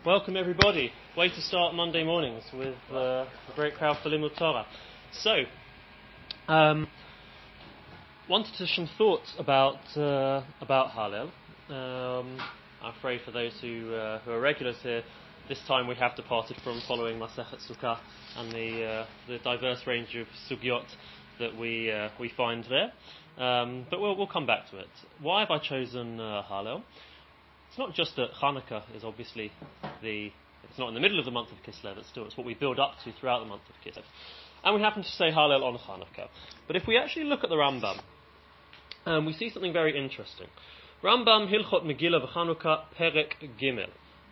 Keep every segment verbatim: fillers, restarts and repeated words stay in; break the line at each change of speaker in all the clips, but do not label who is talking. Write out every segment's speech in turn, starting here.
Welcome everybody. Way to start Monday mornings with uh, a great crowd for Limud Torah. So, um, wanted to some thoughts about uh, about Hallel. Um, I'm afraid for those who uh, who are regulars here, this time we have departed from following Masechet Sukkah and the uh, the diverse range of sugyot that we uh, we find there. Um, but we'll we'll come back to it. Why have I chosen uh, Hallel? It's not just that Hanukkah is obviously the, it's not in the middle of the month of Kislev, it's still, it's what we build up to throughout the month of Kislev. And we happen to say Hallel on Hanukkah. But if we actually look at the Rambam, um, we see something very interesting. Rambam, Hilchot Megillah v'Chanukah, Perek Gimel.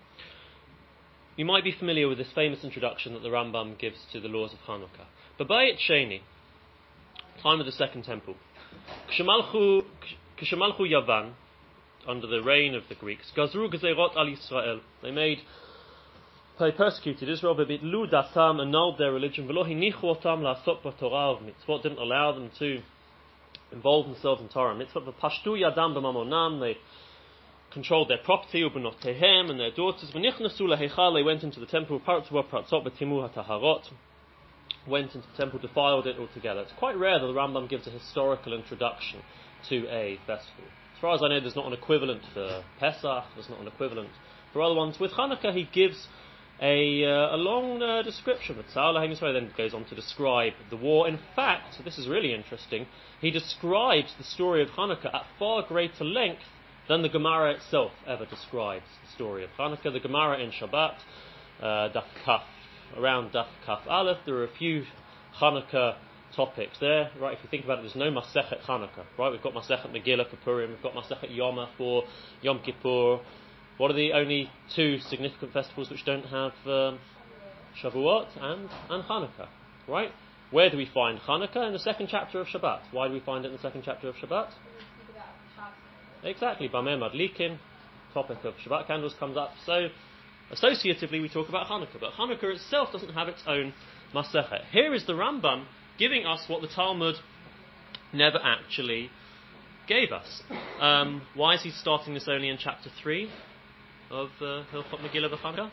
You might be familiar with this famous introduction that the Rambam gives to the laws of Hanukkah. B'Bayit Sheni, time of the Second Temple, Kshemalchu Yavan, under the reign of the Greeks, Gazru Gezerot al Yisrael. They made, they persecuted Israel, V'bitlu datam, annulled their religion, V'lo hinichu otam la'asok b'torah of mitzvot, didn't allow them to involve themselves in Torah mitzvot, V'pashtu yadam b'mamonam, they controlled their property, U'benotehem, and their daughters, V'nichnasu laheichal, they went into the temple, Partzua pratzot b'timu hataharot, went into the temple, defiled it altogether. It's quite rare that the Rambam gives a historical introduction to a festival. As far as I know, there's not an equivalent for Pesach, there's not an equivalent for other ones. With Hanukkah, he gives a, uh, a long uh, description of Tza'al HaYisrael, then goes on to describe the war. In fact, this is really interesting, he describes the story of Hanukkah at far greater length than the Gemara itself ever describes the story of Hanukkah. The Gemara in Shabbat, uh, Daf Kaf, around Daf Kaf Aleph, there are a few Hanukkah topics there, right? If you think about it, there's no Masechet Hanukkah, right? We've got Masechet Megillah for Purim, we've got Masechet Yoma for Yom Kippur. What are the only two significant festivals which don't have um, Shavuot and, and Hanukkah, right? Where do we find Hanukkah? In the second chapter of Shabbat. Why do we find it in the second chapter of Shabbat? Exactly, Bameh Madlikin, topic of Shabbat candles comes up. So, associatively we talk about Hanukkah, but Hanukkah itself doesn't have its own Masechet. Here is the Rambam giving us what the Talmud never actually gave us. Um, why is he starting this only in chapter three of uh, Hilchot Megillah v'Chanukah?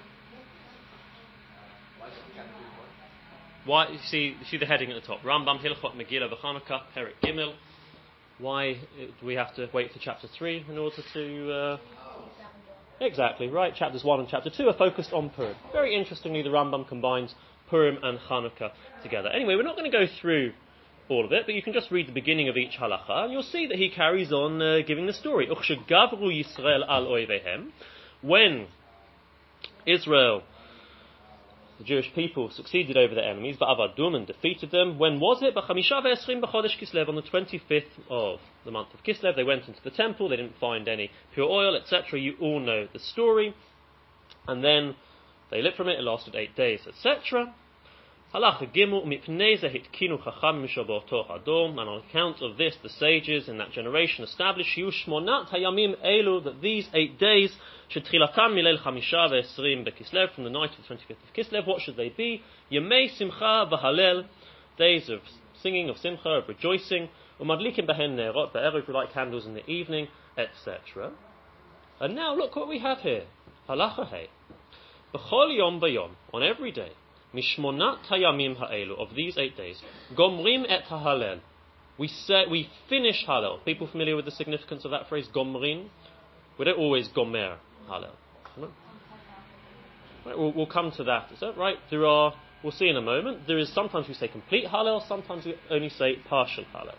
Why? You see, you see the heading at the top. Rambam Hilchot Megillah v'Chanukah, Perek Gimel. Why do we have to wait for chapter three in order to... Uh, exactly, right. Chapters one and chapter two are focused on Purim. Very interestingly, the Rambam combines Purim and Hanukkah together. Anyway, we're not going to go through all of it, but you can just read the beginning of each halacha, and you'll see that he carries on uh, giving the story. Uchshegavru Yisrael al oivehem. When Israel, the Jewish people, succeeded over their enemies, ba'avadum, and defeated them, when was it? B'chamisha ve'esrim b'chodesh Kislev, on the twenty-fifth of the month of Kislev. They went into the temple, they didn't find any pure oil, et cetera. You all know the story. And then they lit from it, it lasted eight days, et cetera. Halacha Gimel, mipnei ze hitkinu chacham mishaboto hadom, and on account of this, the sages in that generation established yushmonat hayamim elu, that these eight days, shetchilatam milel chamisha ve'esrim bekislev, from the night of the twenty-fifth of Kislev, what should they be? Yemei simcha v'halel, days of singing, of simcha, of rejoicing, umadlikim behen nerot be'erev, we light candles in the evening, et cetera. And now look what we have here. Halacha hey. B'chol yom b'yom, on every day, mishmonat hayamim ha'elu, of these eight days, gomrim et ha'halel, we say, we finish Hallel. People familiar with the significance of that phrase, gomrim? We don't always gomer Hallel. Right, we'll, we'll come to that. Is that right? There are, we'll see in a moment, there is sometimes we say complete Hallel, sometimes we only say partial Hallel.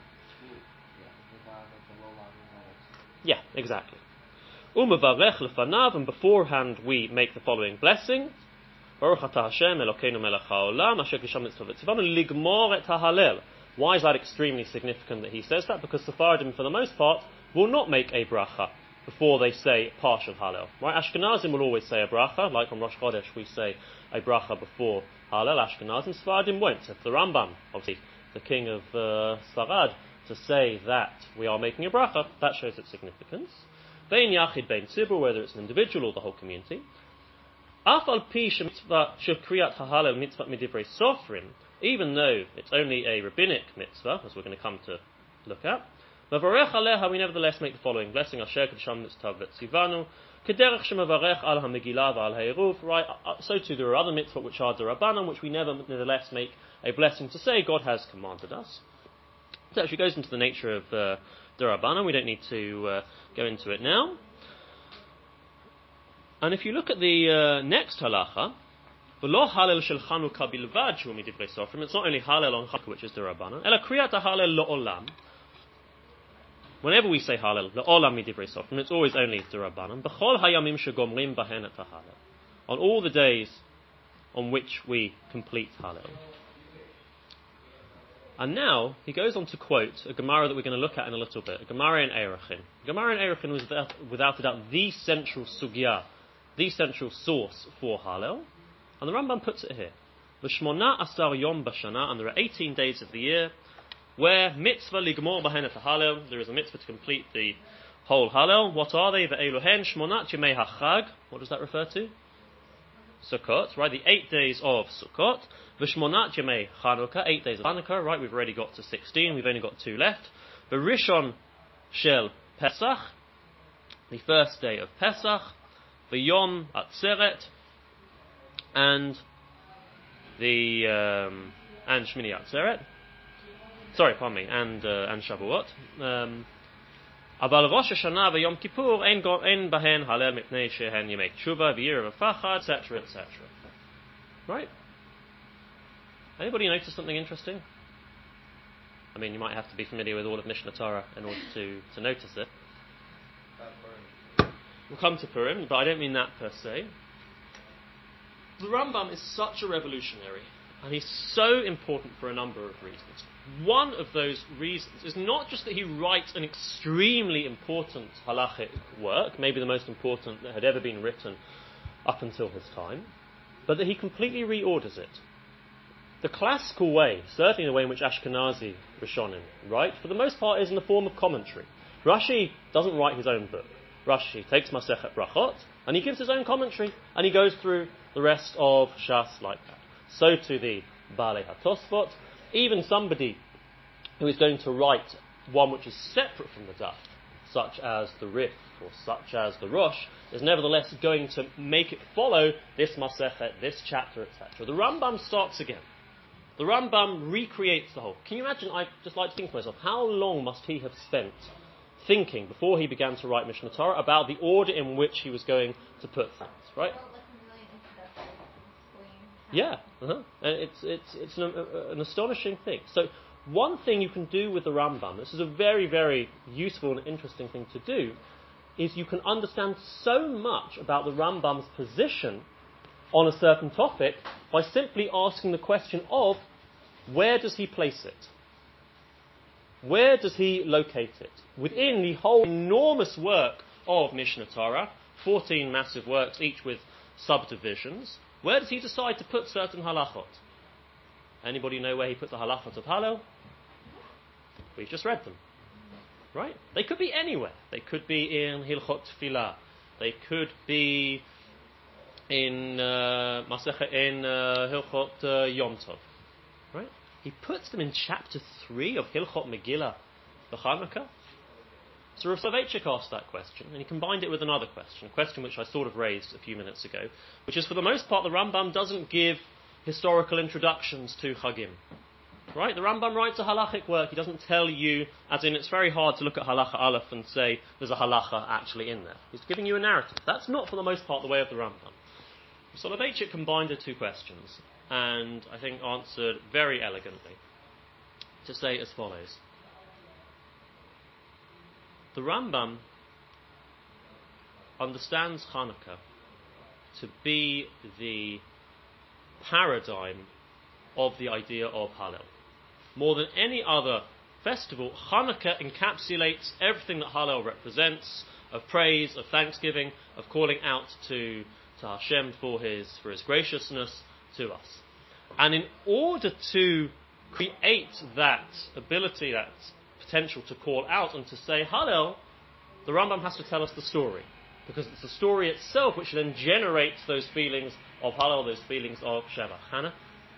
Yeah, exactly. Umevarech lefanav, and beforehand we make the following blessing: Baruch atah Hashem Elokeinu melech haolam asher kisham mitzvah v'tzivanu ligmor et hahalel. Why is that extremely significant that he says that? Because Sephardim, for the most part, will not make a bracha before they say partial Hallel. Right? Ashkenazim will always say a bracha, like on Rosh Chodesh we say a bracha before Hallel. Ashkenazim, Sephardim won't. So for the Rambam, obviously the king of uh, Sfarad, to say that we are making a bracha, that shows its significance. Bein yachid, bein tzibur, whether it's an individual or the whole community. Af al pi shemitzvah shekriyat hahalel mitzvah midivrei sofrim, even though it's only a rabbinic mitzvah, as we're going to come to look at. Mavarech aleha, we nevertheless make the following blessing: Asher k'desham mitzvah v'tzivanu, Kederech shemavarech al ha-megillah v'al ha-eruv. Right, uh, so too there are other mitzvot which are d'Rabbanan, which we never, nevertheless, make a blessing to say God has commanded us. So it actually goes into the nature of uh, d'Rabbanan. We don't need to uh, go into it now. And if you look at the uh, next halacha, v'lo halel shel Chanukah bilvad shu midivrei sofrim. It's not only halel on Chanukah, which is d'Rabbanan, ela kriyat halel lo'olam. Whenever we say halel, lo'olam midivrei sofrim, it's always only d'Rabbanan. B'chol hayamim shegomrim bahen et halel. On all the days on which we complete halel. And now he goes on to quote a Gemara that we're going to look at in a little bit, a Gemara in Erechin. Gemara in Erechin was without, without a doubt the central sugya, the central source for Hallel, and the Rambam puts it here. V'shmona asar yom b'shana, and there are eighteen days of the year where mitzvah ligmor bahen et Hallel, there is a mitzvah to complete the whole Hallel. What are they? Ve'eluhen shmonat yemei hachag. What does that refer to? Sukkot, right? The eight days of Sukkot. V'shmonat yemei Chanukah, eight days of Hanukkah, right? We've already got to sixteen, we've only got two left. V'rishon shel Pesach, the first day of Pesach. V'yom Atzeret, and the, um, and Shmini Atzeret. Sorry, pardon me, and, uh, and Shavuot. Um, Aval Rosh Hashanah v'Yom Kippur ein ein bahen halel mipnei shehen yemei tshuva v'yirav v'fachad, et cetera, et cetera. Right? Anybody notice something interesting? I mean, you might have to be familiar with all of Mishnah Torah in order to, to notice it. We'll come to Purim, but I don't mean that per se. The Rambam is such a revolutionary, and he's so important for a number of reasons. One of those reasons is not just that he writes an extremely important halachic work, maybe the most important that had ever been written up until his time, but that he completely reorders it. The classical way, certainly the way in which Ashkenazi Rishonim write, for the most part is in the form of commentary. Rashi doesn't write his own book. Rashi takes Masechet Brachot, and he gives his own commentary, and he goes through the rest of Shas like that. So to the Baalei HaTosfot, even somebody who is going to write one which is separate from the Daf, such as the Rif, or such as the Rosh, is nevertheless going to make it follow this Masechet, this chapter, et cetera. The Rambam starts again. The Rambam recreates the whole. Can you imagine, I just like to think to myself, how long must he have spent thinking before he began to write Mishnah Torah about the order in which he was going to put things, right? Yeah, uh-huh. And it's it's it's an, uh, an astonishing thing. So one thing you can do with the Rambam, this is a very very useful and interesting thing to do, is you can understand so much about the Rambam's position on a certain topic by simply asking the question of where does he place it? Where does he locate it? Within the whole enormous work of Mishnah Torah, fourteen massive works, each with subdivisions, where does he decide to put certain halachot? Anybody know where he put the halachot of Hallel? We've just read them. Right? They could be anywhere. They could be in Hilchot Tfilah. They could be in uh, Masechet, in uh, Hilchot uh, Yom Tov. Right? He puts them in chapter three of Hilchot Megillah, the Chanukah. So Rav Soloveitchik asked that question, and he combined it with another question, a question which I sort of raised a few minutes ago, which is for the most part the Rambam doesn't give historical introductions to Chagim. Right? The Rambam writes a halachic work. He doesn't tell you, as in it's very hard to look at halacha aleph and say there's a halacha actually in there. He's giving you a narrative. That's not for the most part the way of the Rambam. Soloveitchik combined the two questions, and I think answered very elegantly, to say as follows. The Rambam understands Hanukkah to be the paradigm of the idea of Hallel. More than any other festival, Hanukkah encapsulates everything that Hallel represents, of praise, of thanksgiving, of calling out to, to Hashem for his, for his graciousness to us. And in order to create that ability, that potential to call out and to say Hallel, the Rambam has to tell us the story. Because it's the story itself which then generates those feelings of Hallel, those feelings of Shevach. Hannah?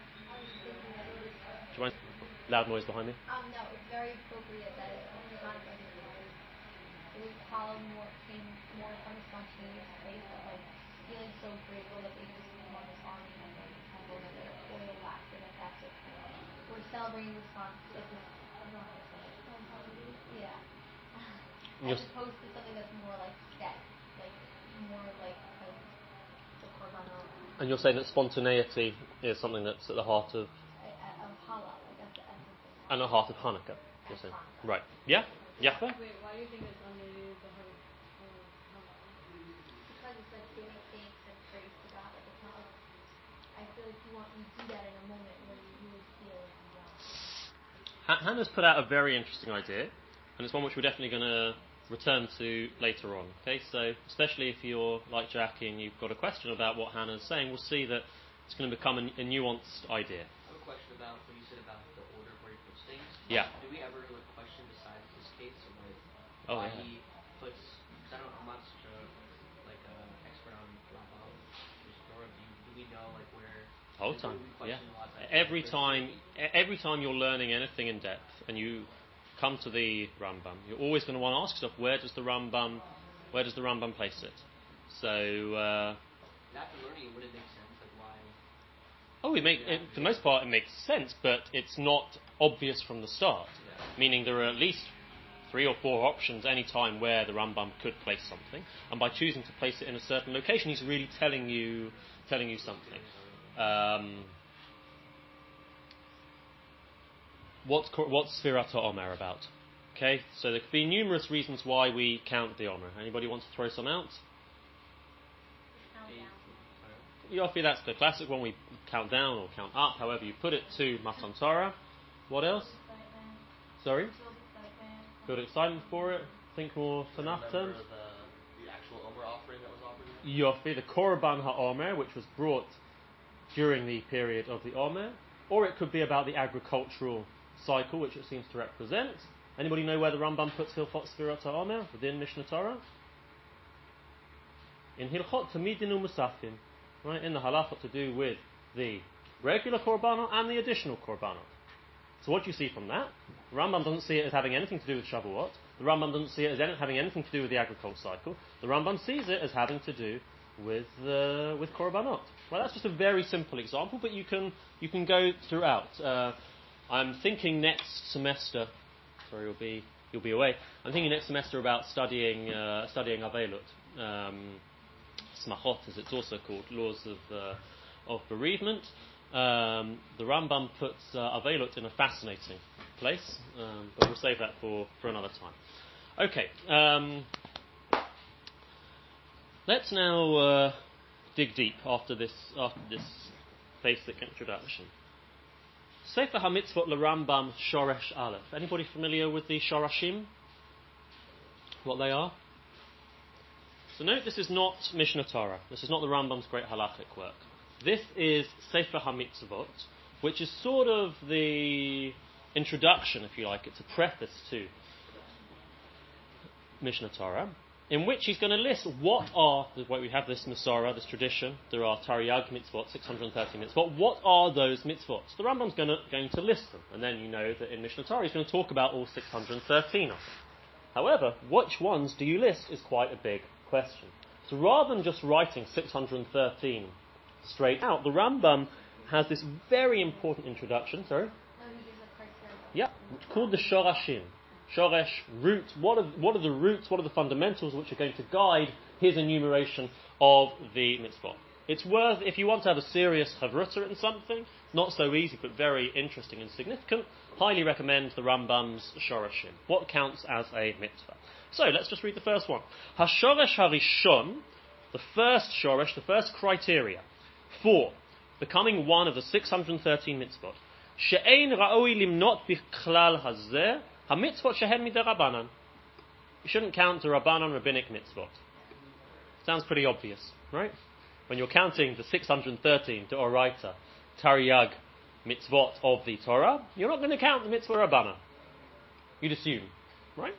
Do you mind? Loud noise behind me?
Um, no, it's very appropriate that it's Hanukkah because Hallel more came more from a spontaneous place of like feeling so grateful that they just won this army and then the temple and then their oil lasts and that that's it kind of like we're celebrating this con like this I don't know how to say it. Yeah. As opposed to something that's more like set, like more like like the korbanot.
And you're saying that spontaneity is something that's at the heart of
of Hallel, like as as the thing.
And the heart of Hanukkah. You're saying.
Hanukkah.
Right. Yeah? Yeah.
Wait, why do you think it's under the heart of Hallel?
Because it's like giving thanks and praise to God. Like it's not like I feel like you want you do that in a moment where you really feel like you want to.
Hannah's put out a very interesting idea, and it's one which we're definitely going to return to later on. Okay, so especially if you're like Jackie and you've got a question about what Hannah's saying, we'll see that it's going to become a, a nuanced idea.
I have a question about what you said about the order where he puts things.
Yeah.
Do we ever like question besides this case of like
Oh,
why
yeah.
he puts? Because I don't, I'm not such a like a expert on Rambam. Or do, you, do we know like where?
Whole time, yeah.
Lots, like,
every time, every time you're learning anything in depth, and you come to the Rambam, you're always going to want to ask yourself, where does the Rambam, where does the Rambam place it? So, uh,
after learning it, would it make sense? Like why?
Oh, it make it, for the most part, it makes sense, but it's not obvious from the start.
Yeah.
Meaning there are at least three or four options any time where the Rambam could place something, and by choosing to place it in a certain location, he's really telling you, telling you something. Um, what's what's Sfirat HaOmer about? Okay, so there could be numerous reasons why we count the Omer. Anybody wants to throw some out? Yofi, that's the classic one. We count down or count up, however you put it, to Matan Torah. What else? Sorry? Build excitement for it. Think more Tanakh terms.
The, the actual Omer offering that was offered?
Yofi, the Korban HaOmer, which was brought during the period of the Omer. Or it could be about the agricultural cycle, which it seems to represent. Anybody know where the Rambam puts Hilchot Sfirat HaOmer within Mishnah Torah? In Hilchot Tamidin U'Musafin, right, in the halachot to do with the regular korbanot and the additional korbanot. So what do you see from that? The Rambam doesn't see it as having anything to do with Shavuot. The Rambam doesn't see it as having anything to do with the agricultural cycle. The Rambam sees it as having to do with uh, with korbanot. Well, that's just a very simple example, but you can you can go throughout. Uh, I'm thinking next semester. Sorry, you'll be you'll be away. I'm thinking next semester about studying uh, studying Avelut, um, Smachot, as it's also called, laws of uh, of bereavement. Um, the Rambam puts uh, Avelut in a fascinating place, um, but we'll save that for, for another time. Okay, um, let's now uh, dig deep after this after this basic introduction. Sefer HaMitzvot LeRambam Shoresh Aleph. Anybody familiar with the Shorashim? What they are? So note, this is not Mishnah Torah. This is not the Rambam's great halachic work. This is Sefer HaMitzvot, which is sort of the introduction, if you like. It's a preface to Mishnah Torah, in which he's going to list what are, what we have this Masorah, this tradition. There are Taryag mitzvot, six hundred thirty mitzvot. What are those mitzvot? So the Rambam's going to, going to list them, and then you know that in Mishnah Torah he's going to talk about all six hundred thirteen of them. However, which ones do you list is quite a big question. So rather than just writing six hundred thirteen straight out, the Rambam has this very important introduction. Sorry?
No, he gives a criteria.
Yeah, called the Shorashim. Shoresh, root. What are, what are the roots, what are the fundamentals which are going to guide his enumeration of the mitzvot? It's worth, if you want to have a serious Havruta in something, not so easy but very interesting and significant, highly recommend the Rambam's Shorashim. What counts as a mitzvah? So, let's just read the first one. HaShoresh HaRishon, the first Shoresh, the first criteria for becoming one of the six hundred thirteen mitzvot. She'ein ra'oi limnot bichlal hazeh ha-mitzvot shehen midarabanan. You shouldn't count the Rabbanan rabbinic mitzvot. Sounds pretty obvious, right? When you're counting the six hundred thirteen to Oraita, Taryag mitzvot of the Torah, you're not going to count the mitzvah Rabbanan. You'd assume, right?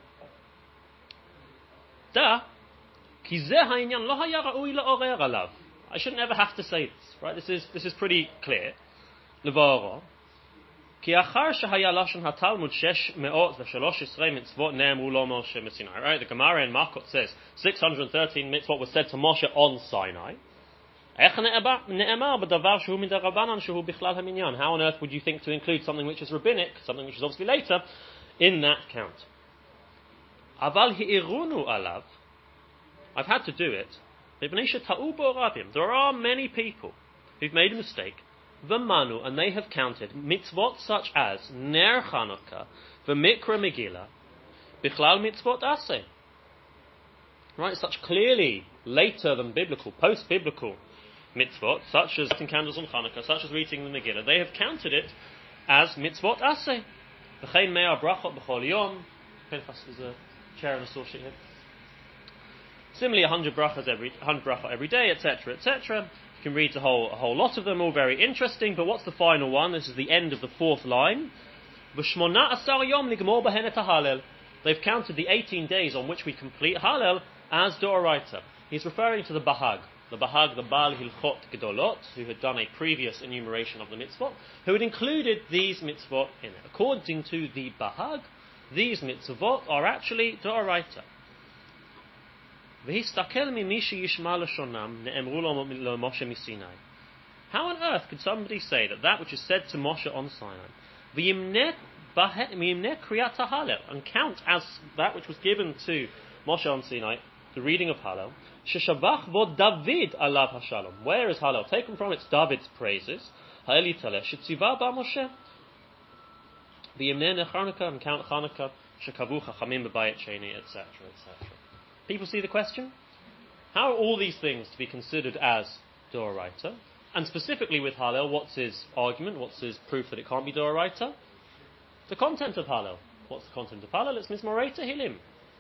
Da, ki zeh ha'inyan lo haya ra'oi la'orer alav. I shouldn't ever have to say this, right? This is this is pretty clear. Levara. כי אחר שהיה לשון התלמוד שש מאות ושלוש עשרה מצוות נאמרו לו משה מסיני. Right, the Gemara in Makot says six hundred thirteen mitzvot was said to Moshe on Sinai. איך נאמר בדבר שהוא מדרבנן שהוא בכלל המניין? How on earth would you think to include something which is rabbinic, something which is obviously later, in that count? אבל העירונו עליו, I've had to do it, מפני שטעו בו רבים. There are many people who've made a mistake, v'manu, and they have counted mitzvot such as Ner Chanukah, v'mikra Megillah, bichlal mitzvot aseh. Right, such clearly later than biblical, post-biblical mitzvot, such as lighting candles on Chanukah, such as reading the Megillah, they have counted it as mitzvot aseh. V'chein mea brachot b'chol yom. Pinchas is a chair and a saw sheet here. Similarly, a hundred brachas every hundred brachot every day, et cetera, et cetera. You can read a whole a whole lot of them, all very interesting. But what's the final one? This is the end of the fourth line. V'shmona asar yom ligmor b'hen et halel. They've counted the eighteen days on which we complete Hallel as Doraita. He's referring to the Bahag, the Bahag, the Baal Hilchot Gedolot, who had done a previous enumeration of the mitzvot, who had included these mitzvot in it. According to the Bahag, these mitzvot are actually Doraita. How on earth could somebody say that that which is said to Moshe on Sinai, and count as that which was given to Moshe on Sinai, the reading of Hallel, Sheshavach vod David alav hashalom. Where is Hallel taken from? It's David's praises. Ha'eli taleh shetziva ba Moshe. V'yimnei Chanukah, and count Chanukah, shekavu chachamim b'bayit sheni, et cetera, et cetera. People see the question? How are all these things to be considered as Doraita? And specifically with Hallel, what's his argument? What's his proof that it can't be Doraita? The content of Hallel. What's the content of Hallel? It's Mizmorei Tehillim.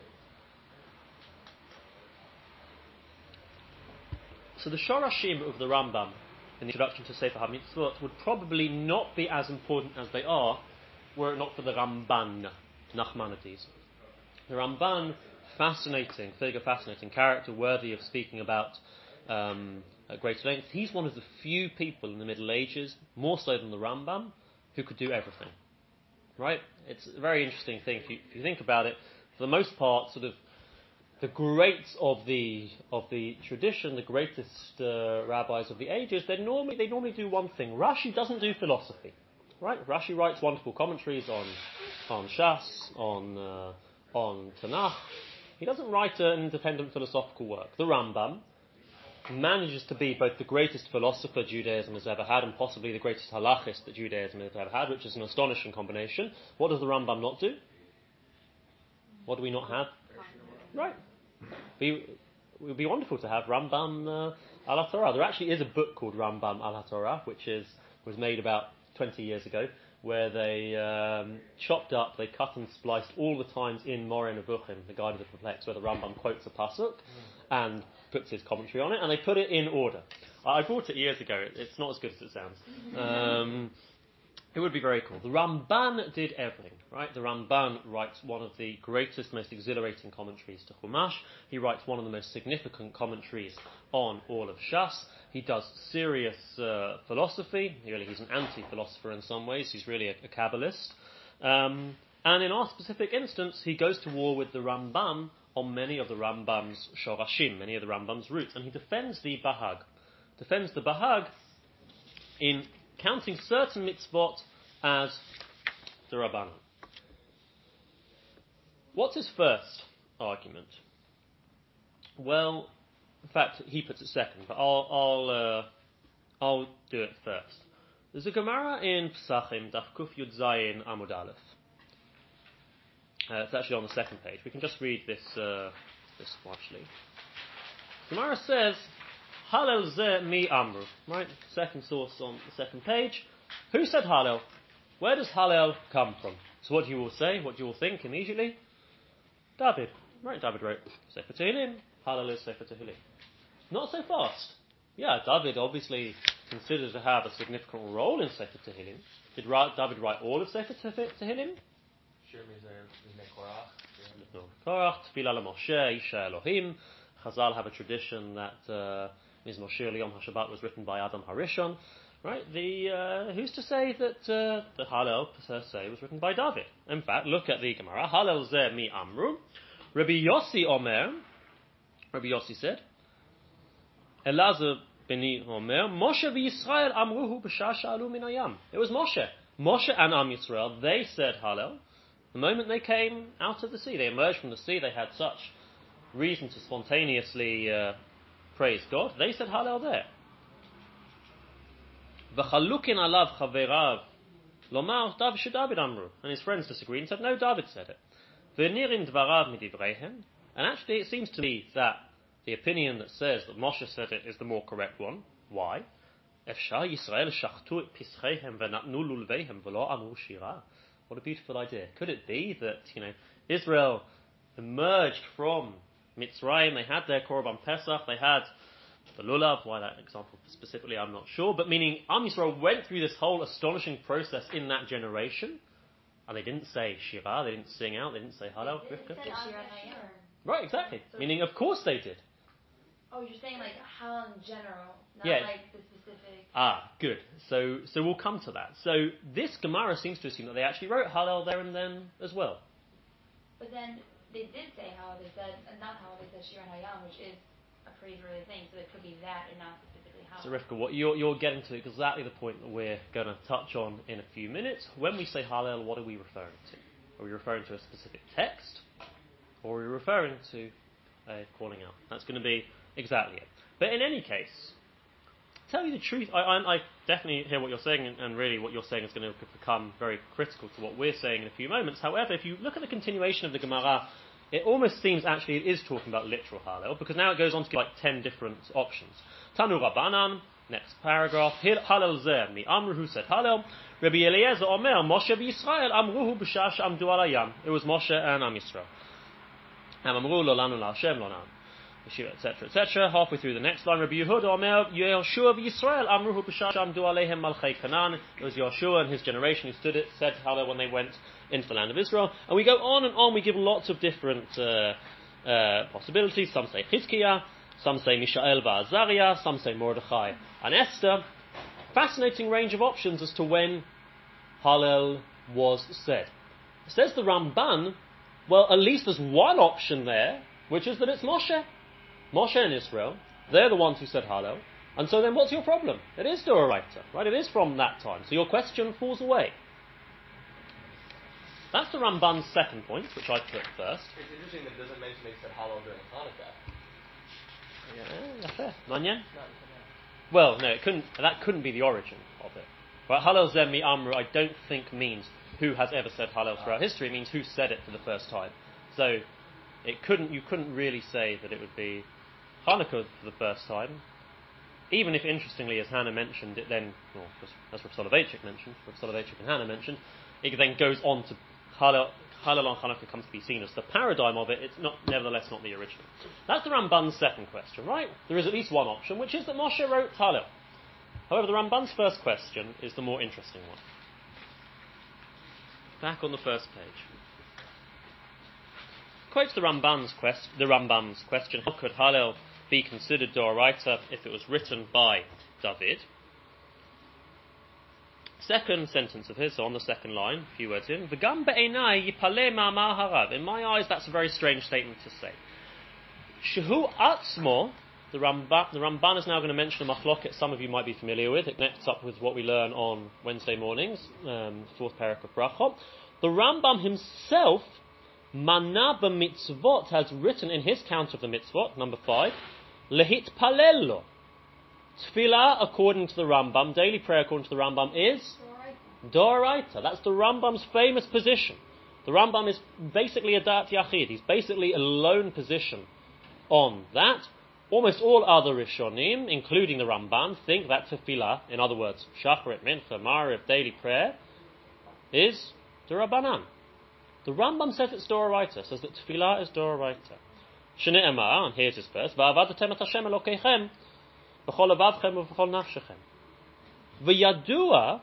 So the Shorashim of the Rambam in the introduction to Sefer HaMitzvot would probably not be as important as they are were it not for the Ramban, Nachmanides. The Ramban, fascinating figure, fascinating character, worthy of speaking about um, at great length. He's one of the few people in the Middle Ages, more so than the Rambam, who could do everything. Right? It's a very interesting thing if you, if you think about it. For the most part, sort of the greats of the of the tradition, the greatest uh, rabbis of the ages, they normally they normally do one thing. Rashi doesn't do philosophy, right? Rashi writes wonderful commentaries on on Shas, on uh, on Tanakh. He doesn't write an independent philosophical work. The Rambam manages to be both the greatest philosopher Judaism has ever had and possibly the greatest halachist that Judaism has ever had, which is an astonishing combination. What does the Rambam not do? What do we not have? Right. Be, it would be wonderful to have Rambam uh, al HaTorah. There actually is a book called Rambam al HaTorah, which is was made about twenty years ago, where they um, chopped up, they cut and spliced all the times in Moreh Nevuchim, the Guide of the Perplexed, where the Rambam quotes a pasuk and puts his commentary on it, and they put it in order. I bought it years ago. It's not as good as it sounds. Um, It would be very cool. The Ramban did everything, right? The Ramban writes one of the greatest, most exhilarating commentaries to Chumash. He writes one of the most significant commentaries on all of Shas. He does serious uh, philosophy. Really, he's an anti-philosopher in some ways. He's really a, a Kabbalist. Um, and in our specific instance, he goes to war with the Rambam on many of the Rambam's shorashim, many of the Rambam's roots. And he defends the Bahag. Defends the Bahag in counting certain mitzvot as the Rabbanan. What's his first argument? Well, in fact, he puts it second, but I'll I'll uh, I'll do it first. There's a Gemara in Pesachim, Daf Kuf Yud Zayin Amud Aleph. Uh, it's actually on the second page. We can just read this uh, this actually. Gemara says, Hallel ze mi amru. Right, second source on the second page. Who said Hallel? Where does Hallel come from? So what you will say, what you will think immediately? David. Right, David wrote Sefer Tehillim. Hallel is Sefer Tehillim. Not so fast. Yeah, David obviously considered to have a significant role in Sefer Tehillim. Did David write all of Sefer Tehillim?
Sure, Mizne Korach.
No. Korach, Tefillah LaMoshe, Isha Elohim. Chazal have a tradition that uh, Mizmor Shir Yom HaShabbat was written by Adam HaRishon, right? The uh, who's to say that uh, the Hallel per se was written by David? In fact, look at the Gemara. Hallel zeh mi amru. Rabbi Yossi Omer. Rabbi Yossi said, Elazar beni Omer, Moshe v'Yisrael amruhu b'shah sha'alu min hayam. It was Moshe. Moshe and Am Yisrael, they said Hallel the moment they came out of the sea. They emerged from the sea. They had such reason to spontaneously uh, praise God. They said Hallel there. V'chalukin alav chaverav lomar David sheDavid amru. And his friends disagreed and said, no, David said it. V'nirin dvarav midivreihem. And actually it seems to me that the opinion that says that Moshe said it is the more correct one. Why? Efshar Yisrael shachtu et pischeihem v'natnu lulveihem v'lo amru shira. What a beautiful idea. Could it be that, you know, Israel emerged from Mitzrayim, they had their Korban Pesach, they had the Lulav, why that example specifically I'm not sure, but meaning Am Yisrael went through this whole astonishing process in that generation, and they didn't say Shira, they didn't sing out, they didn't say Hallel, Rivka. Right, exactly. So meaning, of course they did.
Oh, you're saying like Hallel in general, not
yeah.
like the specific...
Ah, good. So so we'll come to that. So this Gemara seems to assume that they actually wrote Hallel there and then as well.
But then they did say Hallel, they said, uh, not Hallel, they said Shir Hayam, which is a praiseworthy thing, so it could be that and not specifically Hallel.
So Rivka, what you're, you're getting to exactly the point that we're going to touch on in a few minutes. When we say Hallel, what are we referring to? Are we referring to a specific text? Or are we referring to a calling out? That's going to be exactly it. But in any case, tell you the truth, I, I, I definitely hear what you're saying, and, and really what you're saying is going to become very critical to what we're saying in a few moments. However, if you look at the continuation of the Gemara, it almost seems actually it is talking about literal Hallel, because now it goes on to give like ten different options. Tanu Rabbanan, next paragraph, Hallel zeh mi amruhu said Hallel, Rabbi Eliezer Omer, Moshe v'Yisrael amruhu b'shah she'amdu al hayam. It was Moshe and Am Yisrael. Amru lo lanu la'Hashem lo nan. et cetera, et cetera. Halfway through the next line, Rabbi Yehuda Omer, Yehoshua v'Yisrael amruhu b'shah she'amdu aleihem malchei Canaan. It was Yehoshua and his generation who stood it, said Hallel when they went into the land of Israel. And we go on and on, we give lots of different uh, uh, possibilities. Some say Chizkiah, some say Mishael v'Azariah, some say Mordechai and Esther. Fascinating range of options as to when Hallel was said. Says the Ramban, well, at least there's one option there, which is that it's Moshe. Moshe and Israel, they're the ones who said Hallel. And so then what's your problem? It is Doraita, right? It is from that time. So your question falls away. That's the Ramban's second point, which I put first.
It's interesting that it doesn't mention they said Hallel during Hanukkah.
Yeah, fair. Manyan? Well, no, it couldn't. That couldn't be the origin of it. Right? Hallel zeh mi amru, I don't think means who has ever said Hallel throughout history. It means who said it for the first time. So it couldn't. You couldn't really say that it would be Hanukkah for the first time. Even if, interestingly, as Hannah mentioned, it then, well, as Rav Soloveitchik mentioned, Rav Soloveitchik and Hannah mentioned, it then goes on to Hallel. Hallel on Hanukkah comes to be seen as the paradigm of it. It's not, nevertheless, not the original. That's the Ramban's second question, right? There is at least one option, which is that Moshe wrote Hallel. However, the Ramban's first question is the more interesting one. Back on the first page. Quotes the Ramban's, quest- the Rambam's question, how could Hallel be considered Doraita if it was written by David? Second sentence of his, so on the second line, a few words in. V'gam be'enai yipaleh ma'amar harav. In my eyes, that's a very strange statement to say. Shehu atzmo, the Ramban, the Ramban is now going to mention a machloket some of you might be familiar with. It connects up with what we learn on Wednesday mornings, um, fourth parak of Brachot. The Rambam himself, Mana b'mitzvot, has written in his count of the mitzvot, number five, lehit palello. Tefillah, according to the Rambam, daily prayer according to the Rambam is Doraita. That's the Rambam's famous position. The Rambam is basically a Dat Yachid. He's basically a lone position on that. Almost all other Rishonim, including the Ramban, think that Tefillah, in other words, Shacharit, Mincha, Mariv, daily prayer, is Dorabanan. The Rambam says it's Doraita, says that Tefillah is Doraita. Shne'emar, and here's his verse, Va'avadatem et Hashem Elokechem, V'chol avavchem v'chol nafshechem. V'yadua,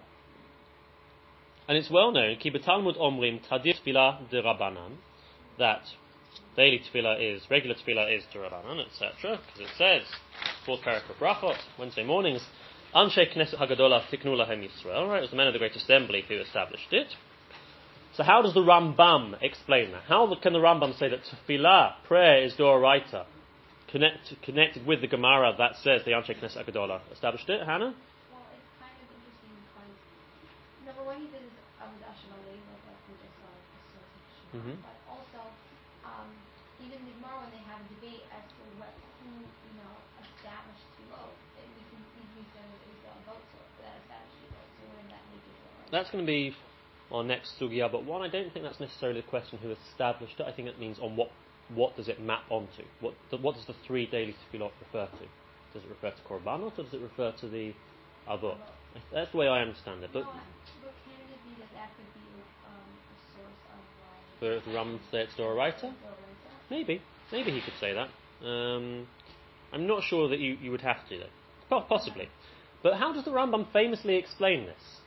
and it's well known, ki b'talmud omrim tadir tefillah de Rabbanan, that daily tefillah is, regular tefillah is Durabanan, et cetera. Because it says, fourth paragraph of Brachot, Wednesday mornings, Anshe Knesset Hagadola Tiknu Lahem Yisrael, right? It was the men of the Great Assembly who established it. So how does the Rambam explain that? How can the Rambam say that tefillah, prayer, is Doraita, connect, connected with the Gemara that says the Anshe Knesset Hagadola established it? Hannah?
Well, it's kind of interesting because number one, he did his Avodah Shalei, like we just saw, association,
Mhm.
but also um, even the Gemara when they have a debate as to what who you know established Tefillah, it- we can easily say it was the vote so that established Tefillah. So where did that make it go? Right?
That's going to be our next sugya, but one, I don't think that's necessarily the question who established it. I think it means on what what does it map onto? What the, what does the three daily tefillot refer to? Does it refer to korbanot or does it refer to the avot? That's the way I understand it. But
no, but can it be that that could be um, a source of why?
the, the Ram say it's Doraita? Maybe, maybe he could say that. Um, I'm not sure that you, you would have to though. Po- Possibly. But how does the Rambam famously explain this?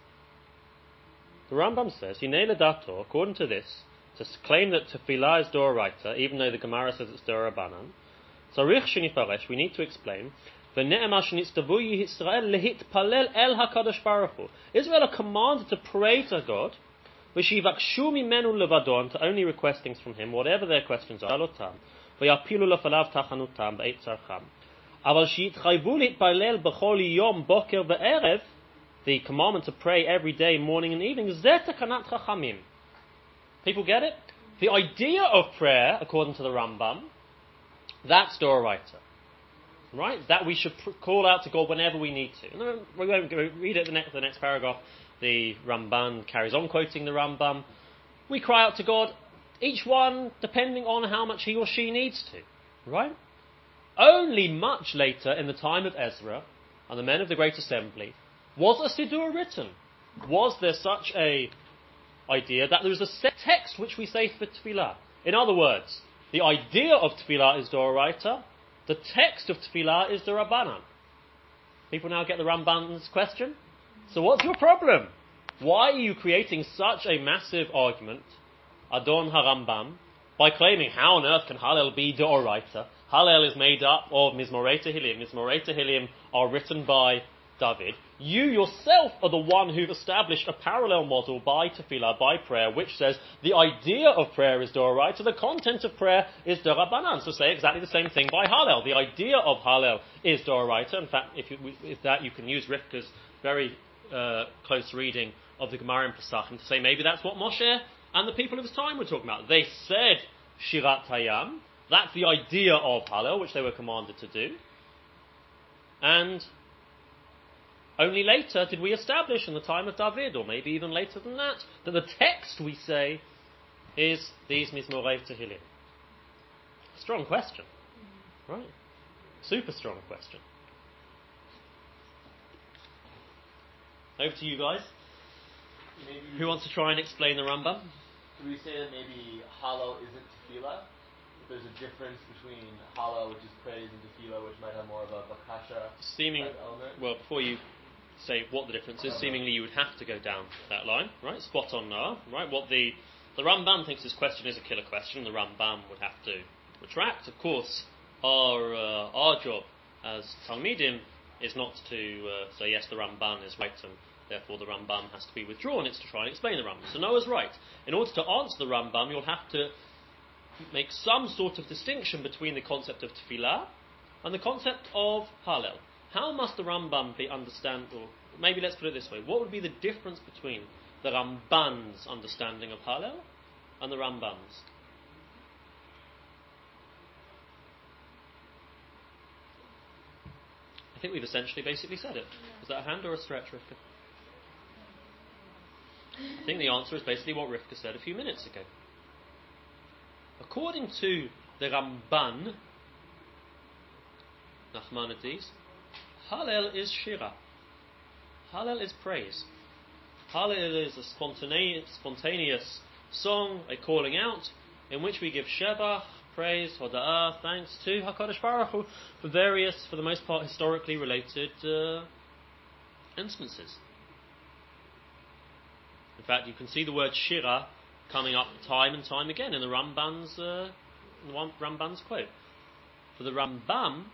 The Rambam says, Hinei Dato, according to this, to claim that tefillah is Doraita, even though the Gemara says it's Dorabanan, Tzarich shenifaresh, we need to explain, V'ne'emar shenitztavu Yisrael lehitpalel el HaKadosh Baruch Hu. Israel are commanded to pray to God, v'shivakshu mimenu levadon, to only request things from Him, whatever their questions are, Alotam, v'yapilu lefalav tachanutam b'eit tzarcham. Aval sheyitchayvu lehitpalel b'chol yom boker ve'erev, the commandment to pray every day, morning and evening, zeh takanat chachamim. People get it? The idea of prayer, according to the Rambam, that's Doraita. Right? That we should pr- call out to God whenever we need to. And we won't go read it the next, the next paragraph. The Ramban carries on quoting the Rambam. We cry out to God, each one depending on how much he or she needs to. Right? Only much later, in the time of Ezra and the men of the Great Assembly, was a Siddur written. Was there such a idea that there was a set text which we say for Tefillah? In other words, the idea of Tefillah is Doraita, the text of Tefillah is Dorabanan. People now get the Ramban's question? So what's your problem? Why are you creating such a massive argument, Adon HaRambam, by claiming how on earth can Hallel be Doraita? Hallel is made up of Mizmorei Tehillim. Mizmorei Tehillim are written by David. You yourself are the one who've established a parallel model by tefillah, by prayer, which says the idea of prayer is Doraita, the content of prayer is Dorabanan. So say exactly the same thing by Hallel. The idea of Hallel is Doraita. In fact, if, you, if that, you can use Rivka's very uh, close reading of the Gemara in Pesachim to say maybe that's what Moshe and the people of his time were talking about. They said Shirat Hayam. That's the idea of Hallel, which they were commanded to do. And only later did we establish, in the time of David, or maybe even later than that, that the text we say is these Mizmorei Tehillim. Strong question, right? Super strong question. Over to you guys.
Maybe
Who wants to try and explain the Rambam?
Could we say that maybe Hallel isn't tefillah? That there's a difference between Hallel, which is praise, and tefillah, which might have more of a bakasha
Seeming,
type element?
well, before you say what the difference is, seemingly you would have to go down that line, right? Spot on, Noah, right? What the the Rambam thinks this question is a killer question, the Rambam would have to retract. Of course, our uh, our job as Talmidim is not to uh, say yes, the Ramban is right, and therefore the Rambam has to be withdrawn. It's to try and explain the Rambam. So Noah's right. In order to answer the Rambam, you'll have to make some sort of distinction between the concept of tefillah and the concept of Hallel. How must the Rambam be understand, or maybe let's put it this way, what would be the difference between the Ramban's understanding of Hallel and the Rambam's? I think we've essentially basically said it. Is that a hand or a stretch, Rivka? I think the answer is basically what Rivka said a few minutes ago. According to the Ramban, Nachmanides, Hallel is Shira. Hallel is praise. Hallel is a spontaneous, spontaneous song, a calling out, in which we give Shevach, praise, Hoda'ah, thanks to HaKadosh Baruch Hu for various, for the most part, historically related uh, instances. In fact, you can see the word Shira coming up time and time again in the Ramban's uh, the one Ramban's quote. For the Rambam,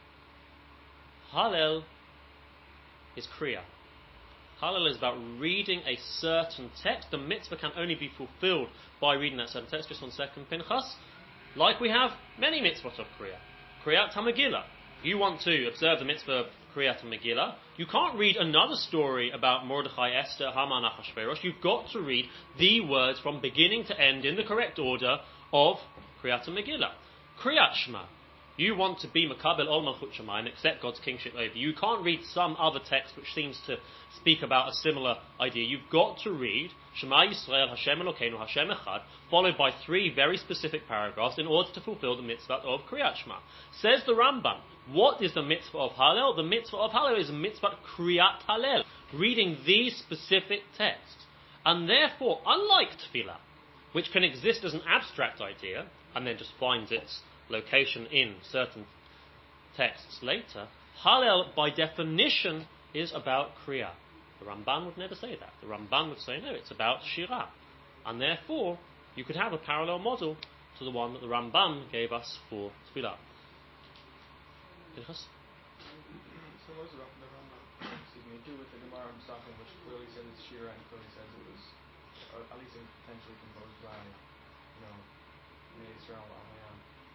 Hallel is Kriya. Hallel is about reading a certain text. The mitzvah can only be fulfilled by reading that certain text. Just on second Pinchas, like we have many mitzvot of Kriya. Kriyat HaMegillah. If you want to observe the mitzvah of Kriyat HaMegillah, you can't read another story about Mordechai, Esther, Haman, Achashverosh. You've got to read the words from beginning to end in the correct order of Kriyat HaMegillah. Kriyat Shema. You want to be Makabel Ol Malchut Shamayim, accept God's kingship over you. You can't read some other text which seems to speak about a similar idea. You've got to read Shema Yisrael, Hashem Elokeinu, Hashem Echad, followed by three very specific paragraphs in order to fulfill the mitzvah of Kriyat Shema. Says the Rambam, what is the mitzvah of Hallel? The mitzvah of Hallel is a mitzvah Kriyat Hallel, reading these specific texts. And therefore, unlike Tefillah, which can exist as an abstract idea, and then just finds its location in certain texts later, Hallel by definition is about Kriya. The Ramban would never say that. The Ramban would say, no, it's about Shirah. And therefore, you could have a parallel model to the one that the Rambam gave us for Tefillah. Pinchas?
So what is the Rambam, excuse me, do with the Gemara in Pesachim, which clearly said it's Shira and clearly says it was, or at least potentially composed by, you know, Bnei Yisrael Alayam.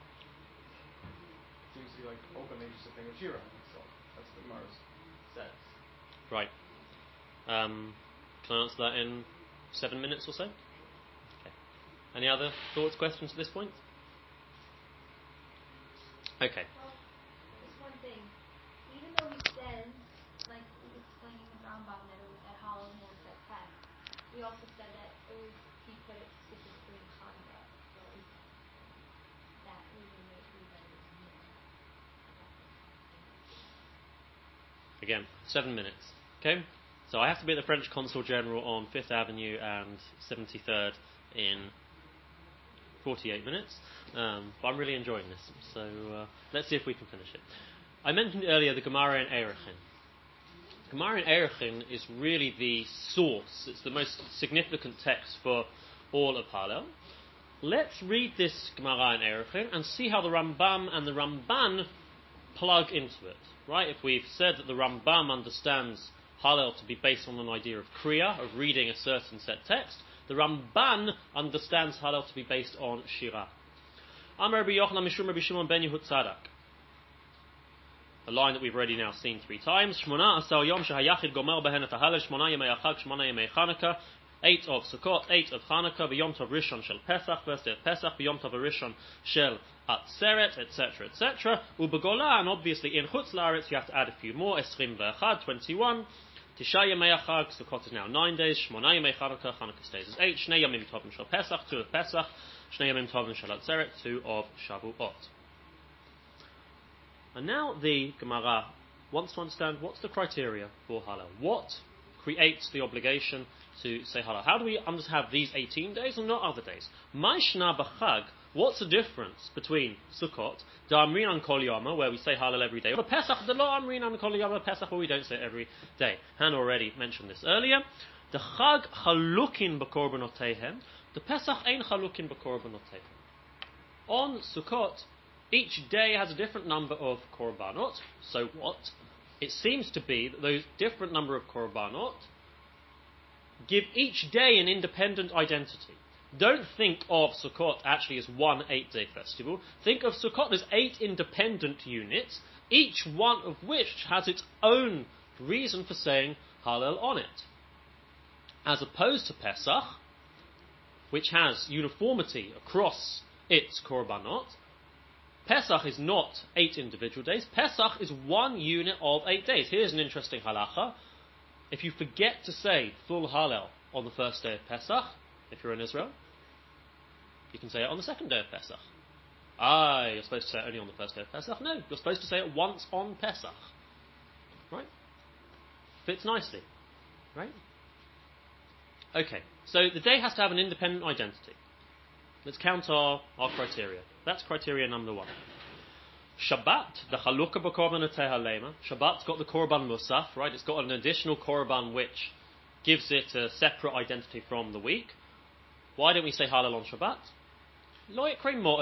Seems to be like openly just a thing of Shira. So that's what the Gemara says.
Right. Um, can I answer that in seven minutes or so? Okay. Any other thoughts, questions at this point? Okay.
Well, just one thing. Even though he says, like he was explaining the Rambam that it was at Hallel more set text, we also said that it was he put it specifically in Hanukkah. So that reason made me that it was more.
Again, seven minutes. Okay? So I have to be at the French Consul General on Fifth Avenue and seventy-third in forty-eight minutes. Um, but I'm really enjoying this. So uh, let's see if we can finish it. I mentioned earlier the Gemara in Erechin. Gemara in Erechin is really the source. It's the most significant text for all of Hallel. Let's read this Gemara in Erechin and see how the Rambam and the Ramban plug into it. Right? If we've said that the Rambam understands Hallel to be based on an idea of Kriya, of reading a certain set text, the Ramban understands Hallel to be based on Shirah. Amar Rabbi Yochanan Mishum Rabbi Shimon ben Yehutzadak. A line that we've already now seen three times. Shmona asar yom shehayachid gomer behen et hallel, shmona yemei achag, shmona yemei Chanukah, eight of Sukkot, eight of Chanukah, v'yom tov rishon shel Pesach, first day of Pesach, v'yom tov rishon shel Atzeret, et cetera, et cetera. Ubegola, and obviously in Chutz La'aretz you have to add a few more. Esrim ve'achad, twenty-one. Tisha yemei achag, Sukkot is now nine days. Shmona yemei Chanukah, Chanukah stays as eight. Shnei yamim tovim shel Pesach, two of Pesach. Shnei yamim tovim shel Atzeret, two of Shavuot. And now the Gemara wants to understand what's the criteria for Hallel. What creates the obligation to say Hallel? How do we have these eighteen days and not other days? Ma'ishna b'chag, what's the difference between Sukkot, da'amrinan kol yama, where we say Hallel every day, or Pesach, the lo amrinan kol yama, Pesach, where we don't say it every day? Hannah already mentioned this earlier. The chag chalukin b'korbanoteihem, the Pesach ain't chalukin b'korbanoteihem. On Sukkot, each day has a different number of korbanot. So what? It seems to be that those different number of korbanot give each day an independent identity. Don't think of Sukkot actually as one eight-day festival. Think of Sukkot as eight independent units, each one of which has its own reason for saying Hallel on it. As opposed to Pesach, which has uniformity across its korbanot, Pesach is not eight individual days. Pesach is one unit of eight days. Here's an interesting halacha. If you forget to say full Hallel on the first day of Pesach, if you're in Israel, you can say it on the second day of Pesach. Ah, you're supposed to say it only on the first day of Pesach? No, you're supposed to say it once on Pesach. Right? Fits nicely. Right? Okay, so the day has to have an independent identity. Let's count our, our criteria. That's criteria number one. Shabbat, the Chalukah b'korban halema. Shabbat's got the korban musaf, right? It's got an additional korban which gives it a separate identity from the week. Why don't we say Hallel on Shabbat? Lo yikrein mo'er.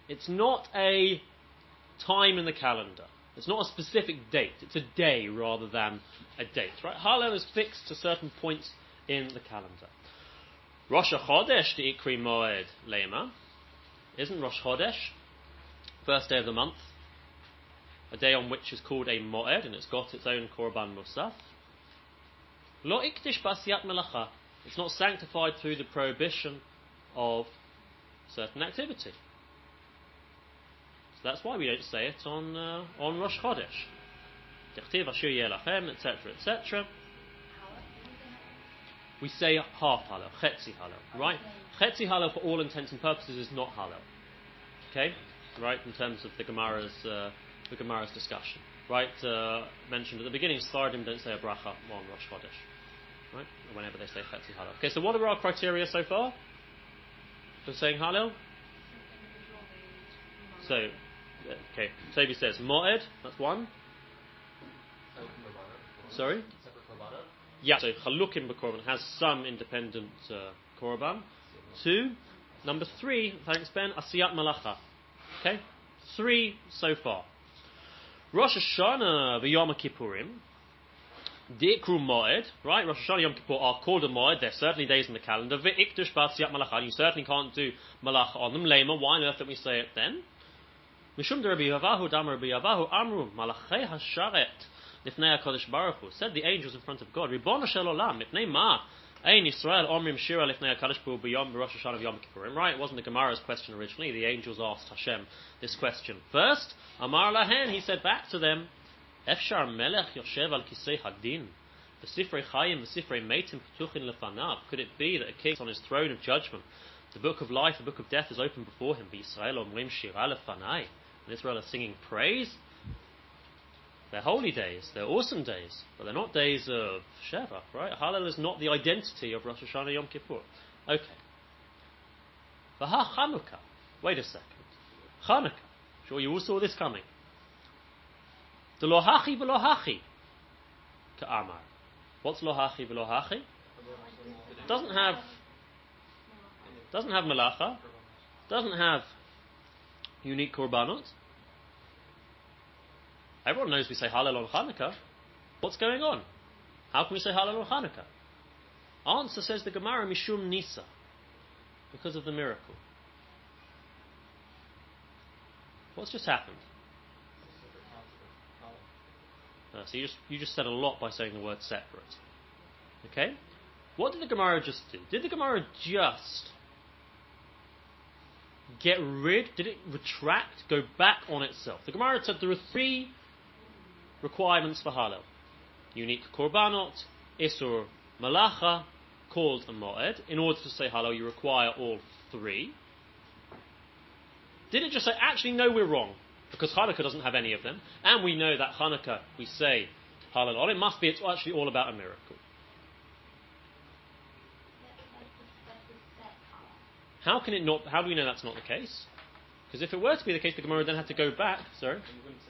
It's not a time in the calendar. It's not a specific date. It's a day rather than a date, right? Hallel is fixed to certain points in the calendar. Rosh Chodesh the Ikri Moed Lema. Isn't Rosh Chodesh first day of the month a day on which is called a Moed and it's got its own Korban Musaf? Lo Ikdish Basiyat Melacha. It's not sanctified through the prohibition of certain activity. So that's why we don't say it on uh, on Rosh Chodesh. Dechtiv Asher Yelachem, et cetera, et cetera. We say half Hallel, Chetzi Hallel, right? Chetzi Hallel, for all intents and purposes, is not Hallel. Okay, right? In terms of the Gemara's uh, the Gemara's discussion, right? Uh, mentioned at the beginning, Sardim don't say a bracha on Rosh Chodesh, right? Whenever they say Chetzi Hallel. Okay, so what are our criteria so far for saying Hallel? So, okay, Toby says Moed, that's one. Sorry?
Separate korbanot.
Yeah, so Chalukim b'Korban has some independent uh, Korban. Two. Number three, thanks Ben, Asiyat Malacha. Okay? Three so far. Rosh Hashanah v'Yom Kippurim. Di'kru Moed, right? Rosh Hashanah Yom Kippur are called a Moed. They're certainly days in the calendar. V'Ikdush b'Asiyat Malacha. You certainly can't do Malacha on them. Lema, why on earth don't we say it then? Mishum de Rabbi Yavahu, Dam Rabbi Yavahu, Amru, Malachei Hasharet. Lifnei HaKadosh Baruch Hu, said the angels in front of God, Ribono shel olam, Mipnei ma, Ein Yisrael omrim shira lifnei HaKadosh Baruch Hu b'yom Rosh Hashanah v'Yom Kippurim. Right, it wasn't the Gemara's question originally. The angels asked Hashem this question first. Amar lahen, he said back to them, Efshar melech yoshev al kisei hadin, v'sifrei chayim v'sifrei meitim p'tuchin lefanav. Could it be that a king is on his throne of judgment, the book of life, the book of death is open before him, v'Yisrael omrim shira lefanai, and Israel are singing praise? They're holy days, they're awesome days, but they're not days of Sheva, right? Hallel is not the identity of Rosh Hashanah Yom Kippur. Okay. Vaha Chanukah. Wait a second. Chanukah. Sure, you all saw this coming. The lohachi v'lohachi. Ka'amar. What's lohachi v'lohachi? Doesn't have, doesn't have malacha, doesn't have unique korbanot. Everyone knows we say Hallel on Hanukkah. What's going on? How can we say Hallel on Hanukkah? Answer, says the Gemara, Mishum Nisa, because of the miracle. What's just happened? Uh, so you just you just said a lot by saying the word separate. Okay? What did the Gemara just do? Did the Gemara just get rid? Did it retract? Go back on itself? The Gemara said there are three requirements for Hallel: unique korbanot, isur, malacha, called a moed. In order to say Hallel, you require all three. Did it just say, actually, no, we're wrong, because Hanukkah doesn't have any of them, and we know that Hanukkah, we say Hallel on, it must be, it's actually all about a miracle. How can it not, how do we know that's not the case? Because if it were to be the case, the Gemara then had to go back, sorry.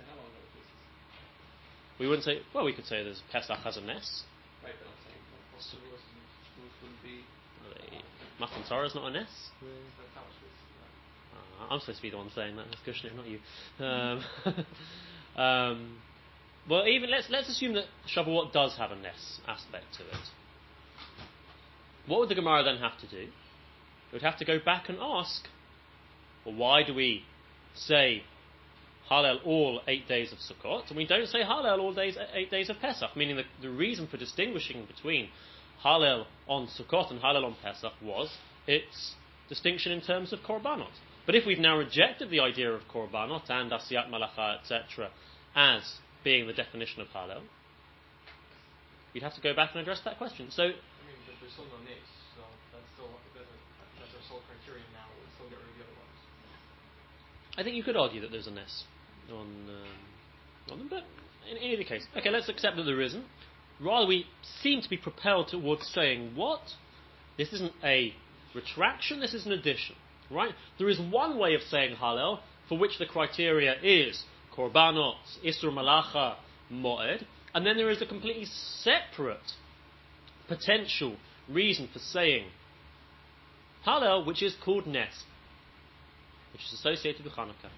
We wouldn't say, well, we could say there's Pesach has a ness.
Right, but I'm saying, what
So-
the rules would be,
Matan Torah is not a ness.
that's how it's supposed to be.
Uh, I'm supposed to be the one saying that. That's Kushner, not you. Um, um, well, even let's let's assume that Shavuot does have a ness aspect to it. What would the Gemara then have to do? It would have to go back and ask, well, why do we say Hallel all eight days of Sukkot, and we don't say Hallel all days eight days of Pesach? Meaning the, the reason for distinguishing between Hallel on Sukkot and Hallel on Pesach was its distinction in terms of Korbanot. But if we've now rejected the idea of Korbanot and Asiyat Malacha, et cetera, as being the definition of Hallel, we'd have to go back and address that question. So,
I mean, but there's still no names, so that's still, that's, a, that's our sole criterion now, we'll still get rid of the other ones.
I think you could argue that there's a ness on, um, on them, but in, in any case, okay, let's accept that there isn't. Rather, we seem to be propelled towards saying, what? This isn't a retraction, this is an addition, right? There is one way of saying Hallel, for which the criteria is Korbanot, Isur Malacha, Moed, and then there is a completely separate potential reason for saying Hallel, which is called Nes. which is associated with Hanukkah.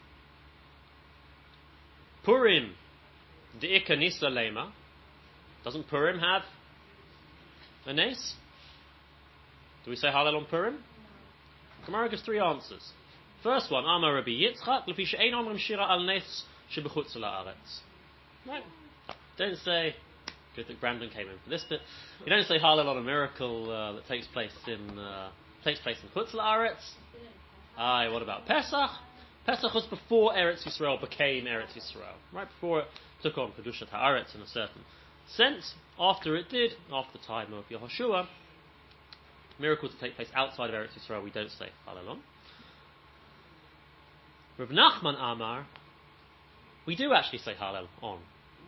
Purim, De'ika Nisa Lema. Doesn't Purim have a nes? Do we say Hallel on Purim? Gemara gives three answers. First one, Amar Rabbi Yitzchak, Lefi she'ein omrim shira al nes shebechutz la'aretz. Right. Don't say. Good that Brandon came in for this bit. You don't say Hallel on a miracle uh, that takes place in uh, takes place in Chutz la'aretz. Aye, what about Pesach? Pesach was before Eretz Yisrael became Eretz Yisrael, right before it took on Kedushat Haaretz in a certain sense. After it did, after the time of Yehoshua, miracles that take place outside of Eretz Yisrael, we don't say Hallel on. Rav Nachman Amar, we do actually say Hallel on.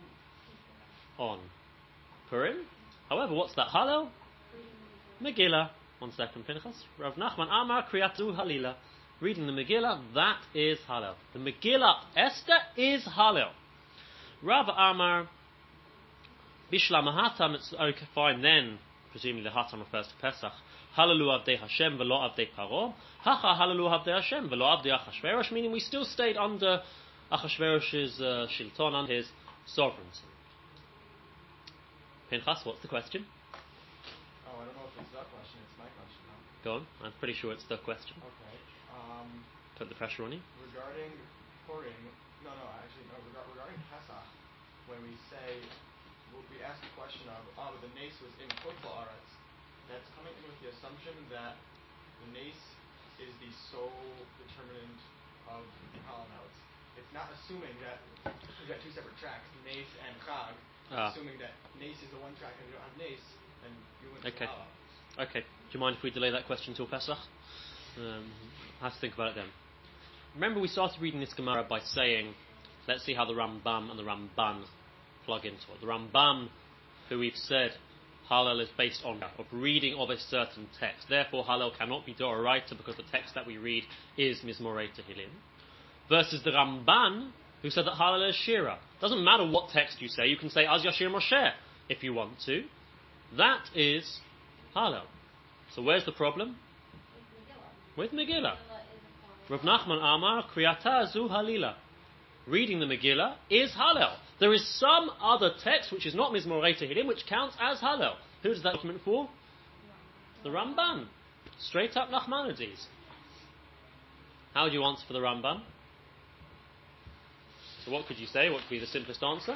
On Purim. However, what's that Hallel? Megillah. One second, Pinchas. Rav Nachman Amar Kriyatu Halila. Reading the Megillah, that is Hallel. The Megillah Esther is Hallel. Rav Amar Bishlam Hatam, it's okay, fine then. Presumably the Hatam refers to Pesach. Hallelu Avdei Hashem velo Avdei Paro. Hacha Hallelu Avdei Hashem velo Avdei Achashverosh, meaning we still stayed under Achashverosh's uh, shilton, on his sovereignty. Pinchas, what's the question?
Oh, I don't know if it's the question. It's my question now.
Go on. I'm pretty sure it's the question.
Okay. Um,
Put the pressure on you.
regarding Purim, no, no, actually, no. Reg- regarding Pesach, when we say, well, we ask the question of, oh, the nace was in Chutz la'aretz, that's coming in with the assumption that the nace is the sole determinant of the Hallel. Now, it's, it's not assuming that we've got two separate tracks, nace and chag.
Ah.
Assuming that nace is the one track and you don't have nace, then you wouldn't
Okay.
say Hallel.
Okay. Do you mind if we delay that question till Pesach? Um, I have to think about it then. Remember, we started reading this Gemara by saying, let's see how the Rambam and the Ramban plug into it. The Rambam, who we've said Hallel is based on of reading of a certain text. Therefore, Hallel cannot be Doraita because the text that we read is Mizmorei Tehillim. Versus the Ramban, who said that Hallel is Shira. Doesn't matter what text you say. You can say Az Yashir Moshe if you want to. That is Hallel. So where's the problem? With Megillah. Rav Nachman Amar Kriyata Zu Halila. Reading the Megillah is Hallel. There is some other text which is not Mizmorei Tehillim which counts as Hallel. Who does that document for? The Ramban. Straight up Nachmanides. How would you answer for the Ramban? So what could you say? What would be the simplest answer?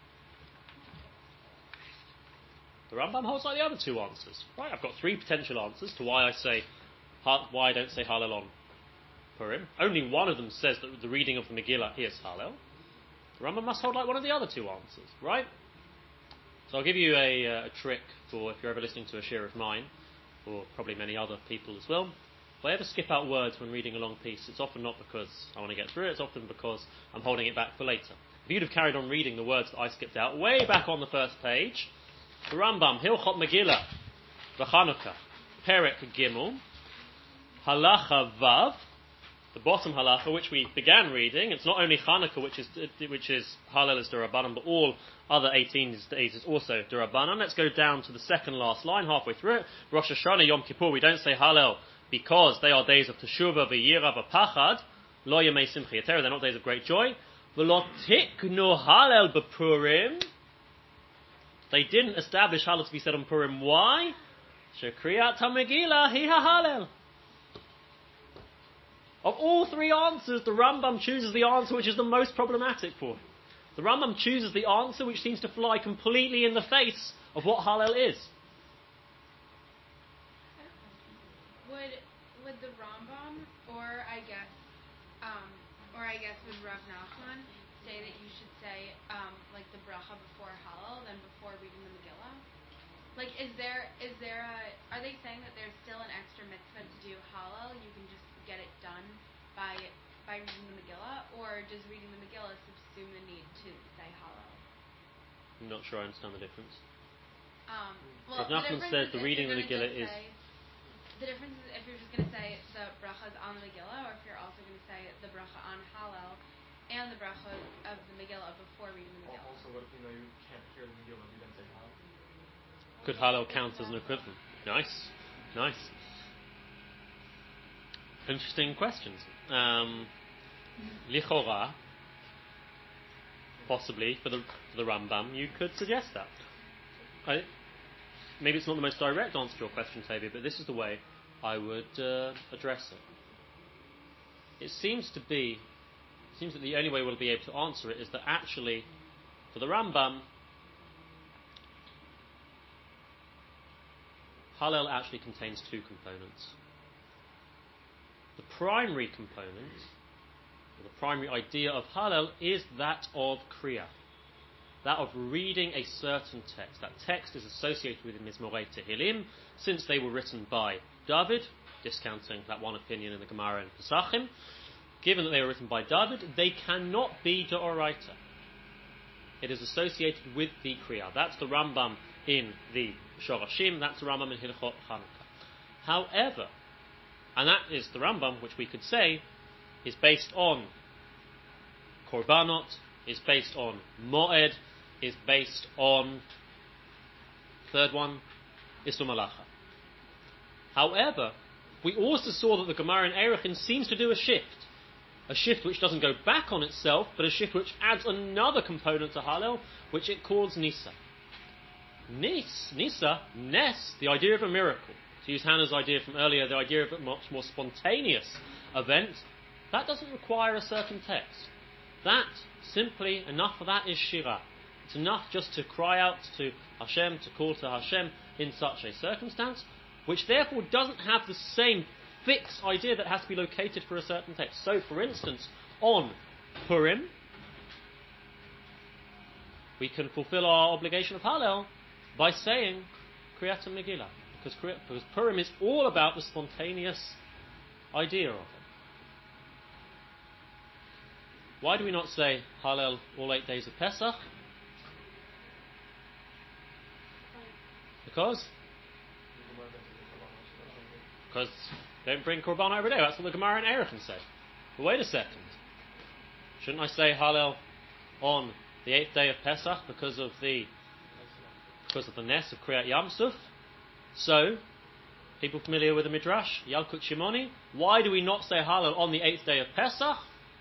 The Rambam holds like the other two answers. Right, I've got three potential answers to why I say why I don't say Hallel on Purim. Only one of them says that the reading of the Megillah is Hallel. The Rambam must hold like one of the other two answers, right? So I'll give you a, uh, a trick for if you're ever listening to a shir of mine, or probably many other people as well. If I ever skip out words when reading a long piece, it's often not because I want to get through it, it's often because I'm holding it back for later. If you'd have carried on reading the words that I skipped out way back on the first page, the Rambam, Hilchot Megillah, V'Chanukah, Perek Gimel, Halacha Vav, the bottom halacha which we began reading. It's not only Chanukah which is which is Hallel is Durabanan, but all other eighteen days is also Durabanan. Let's go down to the second last line, halfway through it. Rosh Hashanah, Yom Kippur, we don't say Hallel because they are days of Teshuvah, V'Yira, V'Pachad, Lo Yemei Simcha Yetera, they're not days of great joy. V'Lo Tiknu Hallel B'Purim, they didn't establish Hallel to be said on Purim. Why? Shekriyat HaMegillah Hi HaHallel. Of all three answers, the Rambam chooses the answer which is the most problematic for him. The Rambam chooses the answer which seems to fly completely in the face of what Hallel is.
Would would the Rambam, or I guess, um, or I guess would Rav Nachman say that you should say um, like the bracha before Hallel than before reading the Megillah? Like, is there is there a are they saying that there's still an extra mitzvah to do Hallel? You can just get it done by by reading the Megillah, or does reading the Megillah subsume the need to say Hallel?
I'm not sure I understand the difference.
Um, well,
Rav Nachman says the reading of the Megillah is.
Say, the difference is if you're just going to say the brachas on the Megillah, or if you're also going to say the bracha on Hallel and the bracha of the Megillah before reading the Megillah.
Also, what if you know you can't hear the Megillah, you then say Hallel?
Could Hallel count as an equivalent? Nice, nice. Interesting questions. Um, Lichora, possibly for the for the Rambam, you could suggest that. I, maybe it's not the most direct answer to your question, Tavia, but this is the way I would uh, address it. It seems to be, it seems that the only way we'll be able to answer it is that actually, for the Rambam, Hallel actually contains two components. The primary component, or the primary idea of Hallel, is that of Kriya, that of reading a certain text. That text is associated with Mizmorei Tehillim, since they were written by David, discounting that one opinion in the Gemara and Pesachim. Given that they were written by David, they cannot be D'Oraita. It is associated with the Kriya. That's the Rambam in the Shorashim, that's the Rambam in Hilchot Chanukah. However, and that is the Rambam, which we could say is based on Korbanot, is based on Moed, is based on, third one, Isur Malacha. However, we also saw that the Gemara in Erechin seems to do a shift. A shift which doesn't go back on itself, but a shift which adds another component to Hallel, which it calls Nisa. Nis, Nisa, Nes, the idea of a miracle. To use Hannah's idea from earlier, the idea of a much more spontaneous event, that doesn't require a certain text. That, simply, enough of that is Shirah. It's enough just to cry out to Hashem, to call to Hashem in such a circumstance, which therefore doesn't have the same fixed idea that has to be located for a certain text. So, for instance, on Purim, we can fulfill our obligation of Hallel by saying Kriyat Megillah, because, because Purim is all about the spontaneous idea of it. Why do we not say Hallel all eight days of Pesach? Because? Because they don't bring Korban every day. That's what the Gemara in Erechin said. But wait a second. Shouldn't I say Hallel on the eighth day of Pesach because of the because of the Nes of Kriyat Yamsuf? So, people familiar with the Midrash, Yalkut Shimoni, why do we not say Hallel on the eighth day of Pesach?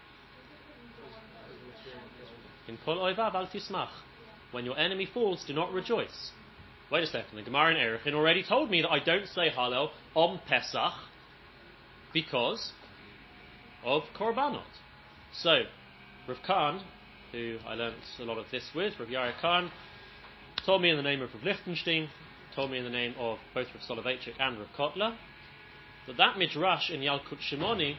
In Kol Oivav Al Tismach. When your enemy falls, do not rejoice. Wait a second, the Gemara in Erechin already told me that I don't say Hallel on Pesach because of Korbanot. So, Rav Kahn, who I learnt a lot of this with, Rav Yair Kahn, told me in the name of Rav Lichtenstein, told me in the name of both Rav Soloveitchik and Rav Kotler, that that Midrash in Yalkut Shimoni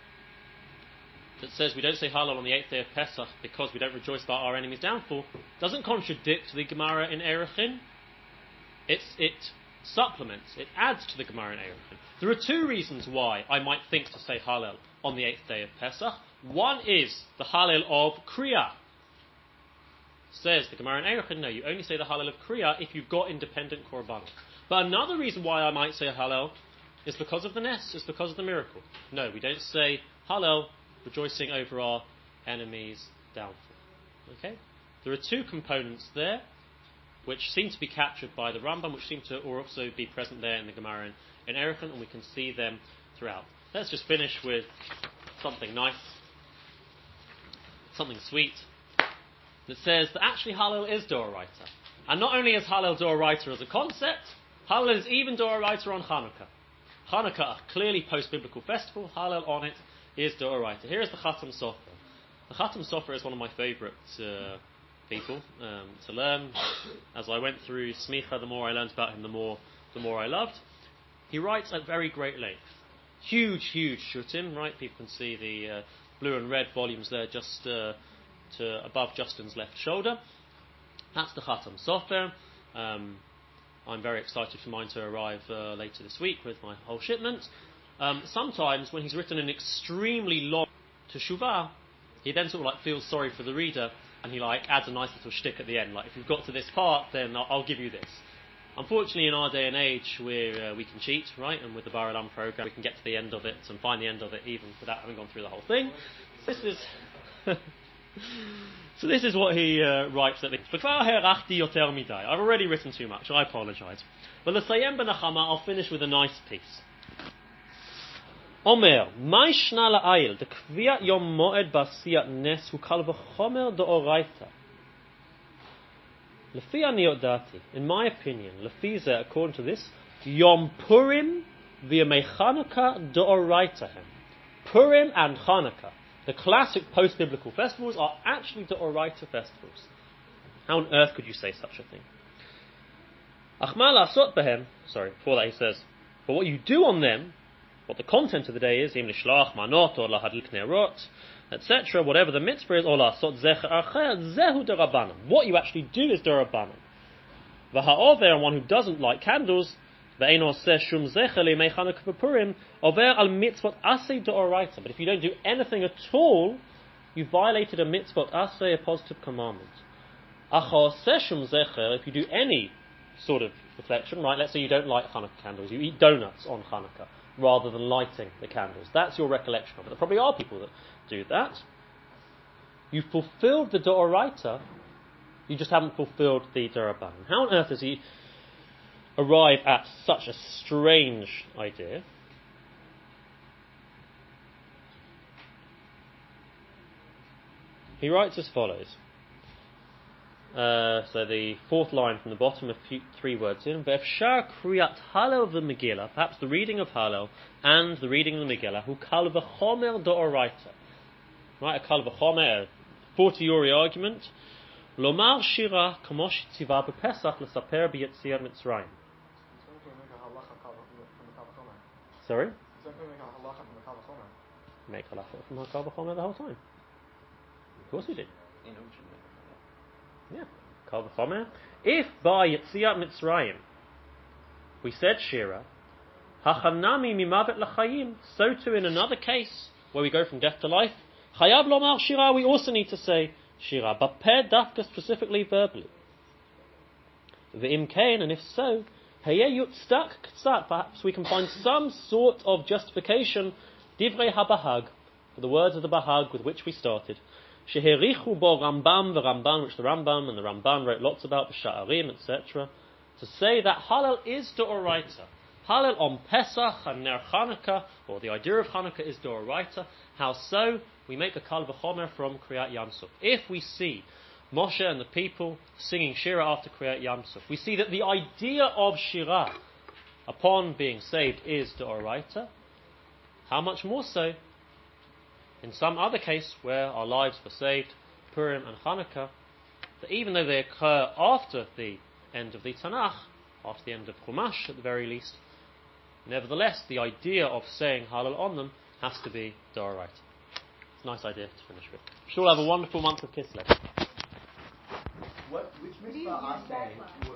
that says we don't say Hallel on the eighth day of Pesach because we don't rejoice about our enemy's downfall doesn't contradict the Gemara in Erechin. It's, it supplements, it adds to the Gemara in Erechin. There are two reasons why I might think to say Hallel on the eighth day of Pesach. One is the Hallel of Kriya. Says the Gemara in Erechin, no, you only say the Hallel of Kriya if you've got independent Korban. But another reason why I might say Hallel is because of the Nes, is because of the miracle. No, we don't say Hallel rejoicing over our enemy's downfall. Okay? There are two components there which seem to be captured by the Rambam, which seem to also be present there in the Gemara in, in Erechin, and we can see them throughout. Let's just finish with something nice, something sweet, that says that actually Hallel is D'Oraita. And not only is Hallel D'Oraita as a concept, Hallel is even D'Oraita on Chanukah. Chanukah, a clearly post-biblical festival, Hallel on it is D'Oraita. Here is the Chatam Sofer. The Chatam Sofer is one of my favourite uh, people um, to learn. As I went through Smicha, the more I learned about him, the more the more I loved. He writes at very great length. Huge, huge shutim, right? People can see the uh, blue and red volumes there just uh, to above Justin's left shoulder. That's the Chatam Sofer. Um, I'm very excited for mine to arrive uh, later this week with my whole shipment. Um, sometimes when he's written an extremely long teshuvah, he then sort of like feels sorry for the reader, and he like adds a nice little shtick at the end. Like, if you've got to this part, then I'll, I'll give you this. Unfortunately, in our day and age, where uh, we can cheat, right? And with the Bar Olam program, we can get to the end of it and find the end of it even without having gone through the whole thing. So this is so this is what he uh, writes at the. I've already written too much. I apologise. But the Sayem Ben Achama, I'll finish with a nice piece. אומר, מה ישנה לעיל, דקביע יום מועד בעשיית נס הוא קל וחומר דאורייתא. לפי אני יודעתי, in my opinion, לפי זה, according to this, יום פורים וימי חנוכה דאורייתא הם. Purim and Hanukkah, the classic post-biblical festivals, are actually D'Oraita festivals. How on earth could you say such a thing? Achma la'asot behem, sorry, before that he says, but what you do on them, what the content of the day is, im lishlach manot or lahadlik nerot, et cetera, whatever the mitzvah is, or la'asot zecher acher, zehu derabanan. What you actually do is derabanan. V'ha'over, one who doesn't light candles, ve'ein oseh shum zecher le'mei Chanukah v'Purim, over al mitzvot aseh d'oraita. But if you don't do anything at all, you violated a mitzvot aseh, a positive commandment. Acha oseh shum zecher, if you do any sort of reflection, right? Let's say you don't light Hanukkah candles, you eat donuts on Hanukkah rather than lighting the candles. That's your recollection of it. There probably are people that do that. You've fulfilled the D'Oraita, you just haven't fulfilled the D'Rabbanan. How on earth does he arrive at such a strange idea? He writes as follows. Uh, so the fourth line from the bottom, a few, three words in. Ve'efshar kriyat Hallel of the Megillah, perhaps the reading of Hallel and the reading of the Megillah, hu kal v'chomer d'oraita. Right, a kal v'chomer, a fortiori argument. Lomar shira kamo shetzivah b'Pesach l'saper b'Yetziat Mitzrayim. Sorry? Make halacha from kal v'chomer the whole time. Of course we do. Yeah, Kal v'chomer. If by Yetziat Mitzrayim we said Shira, Hachanami mimavet l'chayim, so too in another case where we go from death to life, Chayav lomar Shira, we also need to say Shira, but peh dafka specifically verbally. V'im kain, and if so, Heyeh yutzdak k'tzat, perhaps we can find some sort of justification, divrei habahag, for the words of the Bahag with which we started. Sheherichu bo Rambam v'Ramban, which the Rambam and the Ramban wrote lots about, the Sha'arim, et cetera, to say that Hallel is D'Oraita. Hallel on Pesach and Ner Chanukah, or the idea of Chanukah is D'Oraita. How so? We make a Kal v'chomer from Kriyat Yam Suf. If we see Moshe and the people singing Shira after Kriyat Yam Suf, we see that the idea of Shira upon being saved is D'Oraita. How much more so in some other case where our lives were saved, Purim and Hanukkah, that even though they occur after the end of the Tanakh, after the end of Chumash at the very least, nevertheless the idea of saying Hallel on them has to be D'Oraita. It's a nice idea to finish with. We should all have a wonderful month of Kislev.
What, which
Where do you
mitzvah
use that
aseh
from?
would